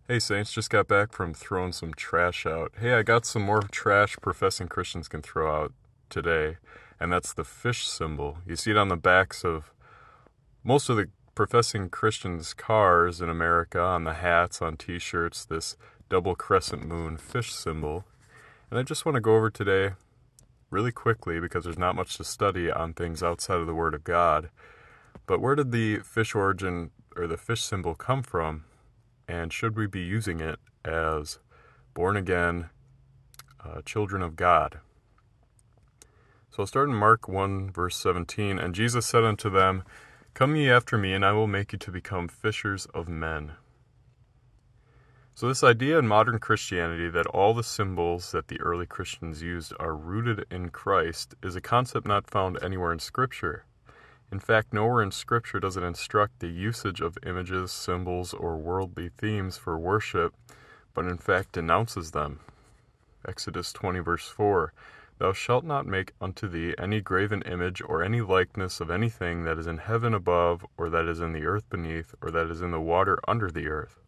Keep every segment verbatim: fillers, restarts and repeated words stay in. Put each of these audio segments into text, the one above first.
Hey Saints, just got back from throwing some trash out. Hey, I got some more trash professing Christians can throw out today, and that's the fish symbol. You see it on the backs of most of the professing Christians' cars in America, on the hats, on t-shirts, this double crescent moon fish symbol. And I just want to go over today really quickly, because there's not much to study on things outside of the Word of God. But where did the fish origin, or the fish symbol, come from? And should we be using it as born-again uh, children of God? So I'll start in Mark one, verse seventeen. And Jesus said unto them, Come ye after me, and I will make you to become fishers of men. So this idea in modern Christianity that all the symbols that the early Christians used are rooted in Christ is a concept not found anywhere in Scripture. In fact, nowhere in Scripture does it instruct the usage of images, symbols, or worldly themes for worship, but in fact denounces them. Exodus twenty, verse four, Thou shalt not make unto thee any graven image or any likeness of anything that is in heaven above, or that is in the earth beneath, or that is in the water under the earth.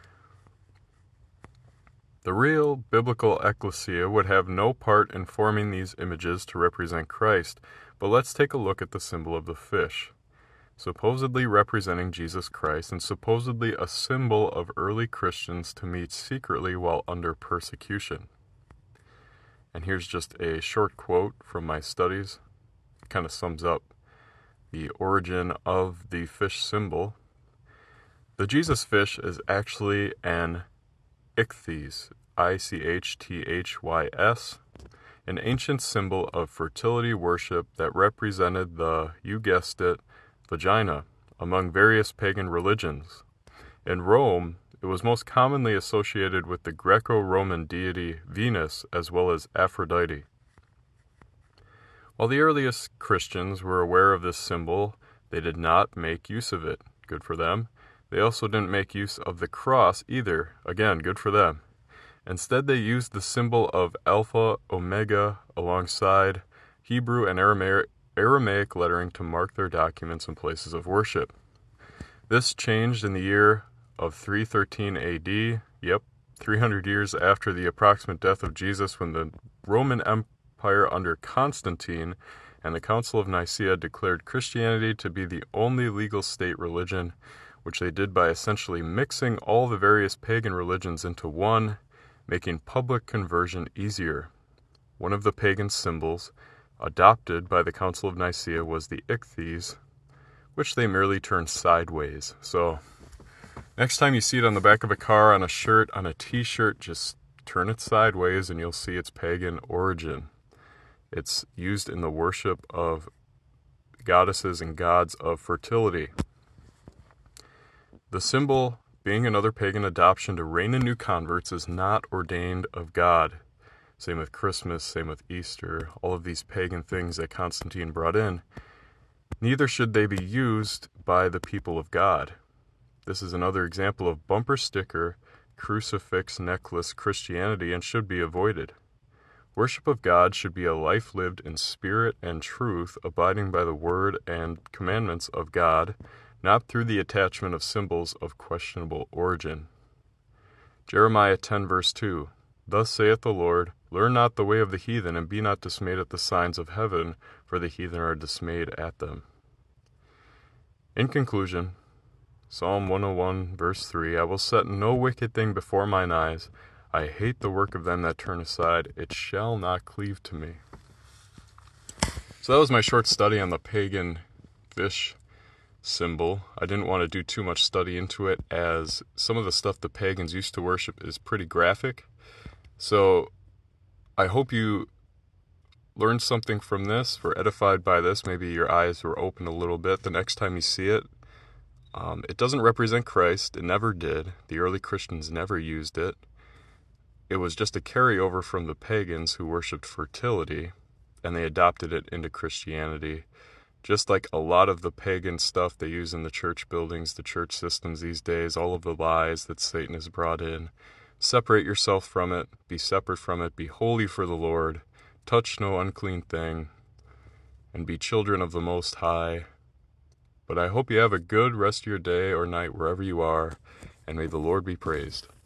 The real biblical ecclesia would have no part in forming these images to represent Christ, but let's take a look at the symbol of the fish, supposedly representing Jesus Christ and supposedly a symbol of early Christians to meet secretly while under persecution. And here's just a short quote from my studies. It kind of sums up the origin of the fish symbol. The Jesus fish is actually an ichthys, I C H T H Y S, an ancient symbol of fertility worship that represented the, you guessed it, vagina among various pagan religions. In Rome, it was most commonly associated with the Greco-Roman deity Venus as well as Aphrodite. While the earliest Christians were aware of this symbol, they did not make use of it. Good for them. They also didn't make use of the cross either. Again, good for them. Instead, they used the symbol of Alpha, Omega, alongside Hebrew and Aramaic, Aramaic lettering to mark their documents and places of worship. This changed in the year of three thirteen A D, yep, three hundred years after the approximate death of Jesus, when the Roman Empire under Constantine and the Council of Nicaea declared Christianity to be the only legal state religion, which they did by essentially mixing all the various pagan religions into one, making public conversion easier. One of the pagan symbols adopted by the Council of Nicaea was the ichthys, which they merely turned sideways. So next time you see it on the back of a car, on a shirt, on a t-shirt, just turn it sideways and you'll see its pagan origin. It's used in the worship of goddesses and gods of fertility. The symbol, being another pagan adoption to rein in new converts, is not ordained of God. Same with Christmas, same with Easter, all of these pagan things that Constantine brought in. Neither should they be used by the people of God. This is another example of bumper sticker, crucifix necklace Christianity, and should be avoided. Worship of God should be a life lived in spirit and truth, abiding by the word and commandments of God, not through the attachment of symbols of questionable origin. Jeremiah ten, verse two, Thus saith the Lord, Learn not the way of the heathen, and be not dismayed at the signs of heaven, for the heathen are dismayed at them. In conclusion, Psalm one oh one, verse three, I will set no wicked thing before mine eyes. I hate the work of them that turn aside. It shall not cleave to me. So that was my short study on the pagan fish symbol. I didn't want to do too much study into it, as some of the stuff the pagans used to worship is pretty graphic. So I hope you learned something from this, were edified by this. Maybe your eyes were open a little bit the next time you see it. Um, it doesn't represent Christ. It never did. The early Christians never used it. It was just a carryover from the pagans who worshipped fertility, and they adopted it into Christianity. Just like a lot of the pagan stuff they use in the church buildings, the church systems these days, all of the lies that Satan has brought in. Separate yourself from it, be separate from it, be holy for the Lord, touch no unclean thing, and be children of the Most High. But I hope you have a good rest of your day or night wherever you are, and may the Lord be praised.